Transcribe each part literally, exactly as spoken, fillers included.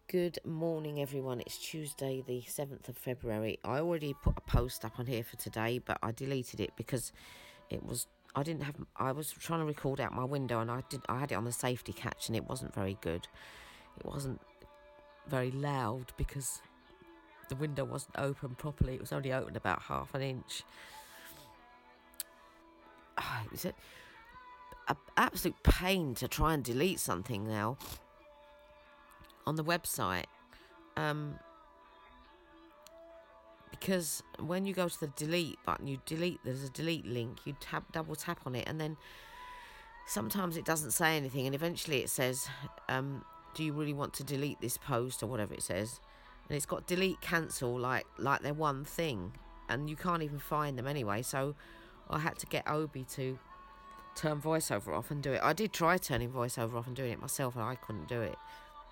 Good morning, everyone. It's Tuesday, the seventh of February. I already put a post up on here for today, but I deleted it because it was I didn't have. I was trying to record out my window, and I did. I had it on the safety catch, and it wasn't very good. It wasn't very loud because the window wasn't open properly. It was only open about half an inch. Oh, it was a, a absolute pain to try and delete something now on the website. Um, because when you go to the delete button, you delete, there's a delete link, you tap, double tap on it, and then sometimes it doesn't say anything, and eventually it says, um, do you really want to delete this post, or whatever it says, and it's got delete, cancel, like, like they're one thing, and you can't even find them anyway, so I had to get Obi to turn voiceover off and do it. I did try turning voiceover off and doing it myself, and I couldn't do it.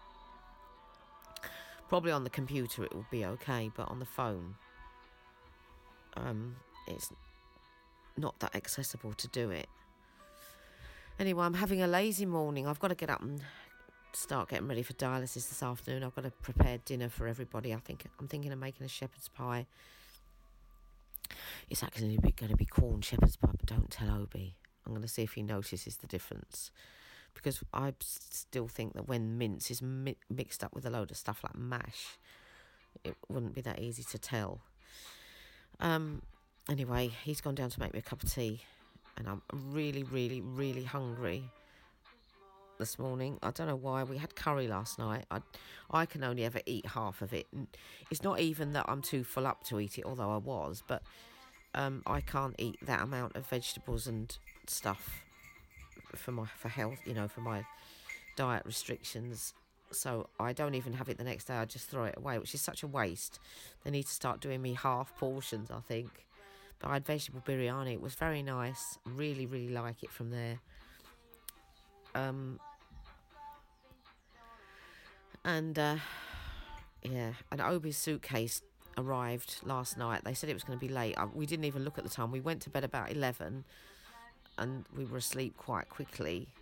Probably on the computer it will be okay, but on the phone, um, it's not that accessible to do it. Anyway, I'm having a lazy morning. I've got to get up and start getting ready for dialysis this afternoon. I've got to prepare dinner for everybody. I think I'm thinking of making a shepherd's pie. It's actually going to be corn shepherd's pie, but don't tell Obi. I'm going to see if he notices the difference, because I still think that when mince is mi- mixed up with a load of stuff like mash, it wouldn't be that easy to tell. Um. Anyway, he's gone down to make me a cup of tea, and I'm really, really, really hungry this morning. I don't know why. We had curry last night. I, I can only ever eat half of it. And it's not even that I'm too full up to eat it, although I was, but um, I can't eat that amount of vegetables and stuff for my for health, you know, for my diet restrictions. So I don't even have it the next day. I just throw it away, which is such a waste. They need to start doing me half portions, I think. But I had vegetable biryani. It was very nice. Really, really like it from there. Um, and uh, yeah, and Obi's suitcase arrived last night. They said it was going to be late. We didn't even look at the time. We went to bed about eleven, and we were asleep quite quickly.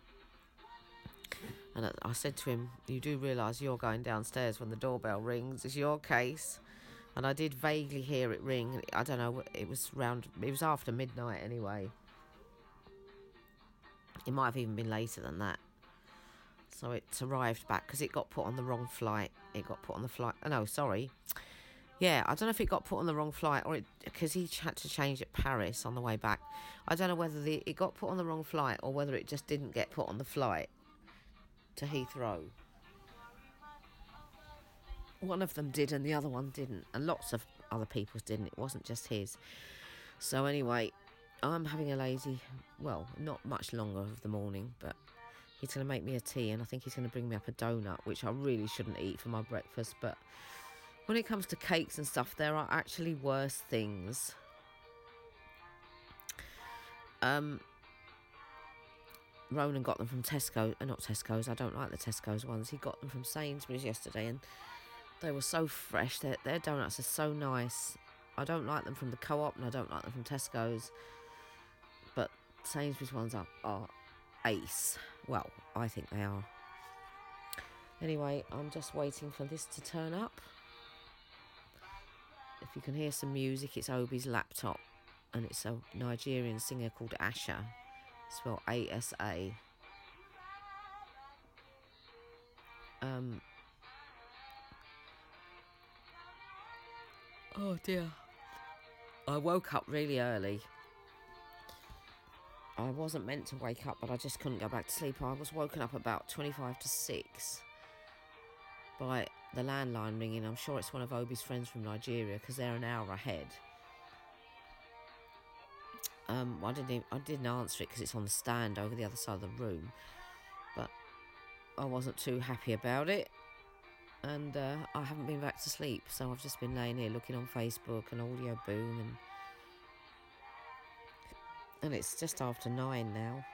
And I said to him, you do realise you're going downstairs when the doorbell rings. It's your case. And I did vaguely hear it ring. I don't know, it was round, it was after midnight anyway. It might have even been later than that. So it's arrived back, because it got put on the wrong flight. It got put on the flight, oh no, sorry. Yeah, I don't know if it got put on the wrong flight, or it, because he had to change at Paris on the way back. I don't know whether the, it got put on the wrong flight, or whether it just didn't get put on the flight to Heathrow. One of them did and the other one didn't, and lots of other people's didn't. It wasn't just his. So anyway, I'm having a lazy, well, not much longer of the morning, but he's going to make me a tea, and I think he's going to bring me up a donut, which I really shouldn't eat for my breakfast. But when it comes to cakes and stuff, there are actually worse things. Um... Ronan got them from Tesco, uh, not Tesco's, I don't like the Tesco's ones. He got them from Sainsbury's yesterday, and they were so fresh. Their, their donuts are so nice. I don't like them from the Co-op, and I don't like them from Tesco's, but Sainsbury's ones are, are ace. Well, I think they are. Anyway, I'm just waiting for this to turn up. If you can hear some music, it's Obi's laptop, and it's a Nigerian singer called Asha. Spelled A S A. Um. Oh dear. I woke up really early. I wasn't meant to wake up, but I just couldn't go back to sleep. I was woken up about twenty-five to six by the landline ringing. I'm sure it's one of Obi's friends from Nigeria, because they're an hour ahead. Um, I didn't even, I didn't answer it because it's on the stand over the other side of the room, but I wasn't too happy about it, and uh, I haven't been back to sleep, so I've just been laying here looking on Facebook and Audio Boom, and and it's just after nine now,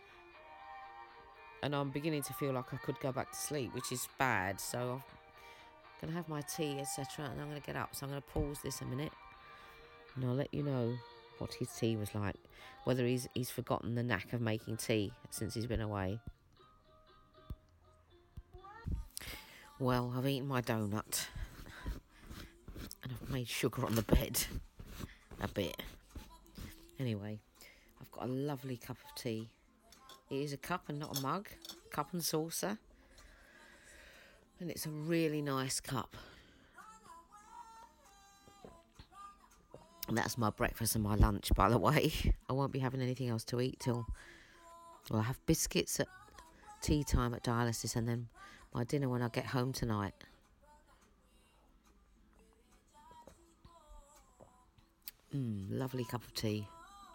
and I'm beginning to feel like I could go back to sleep, which is bad. So I'm going to have my tea, etc., and I'm going to get up. So I'm going to pause this a minute, and I'll let you know what his tea was like, whether he's he's forgotten the knack of making tea since he's been away. Well, I've eaten my donut and I've made sugar on the bed a bit. Anyway, I've got a lovely cup of tea. It is a cup and not a mug, cup and saucer. And it's a really nice cup. And that's my breakfast and my lunch, by the way. I won't be having anything else to eat till... Well, I have biscuits at tea time at dialysis and then my dinner when I get home tonight. Mmm, lovely cup of tea.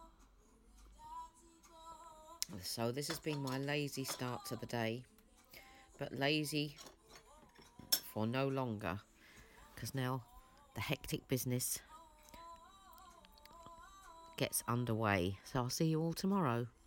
So this has been my lazy start to the day. But lazy for no longer. Because now the hectic business gets underway. So I'll see you all tomorrow.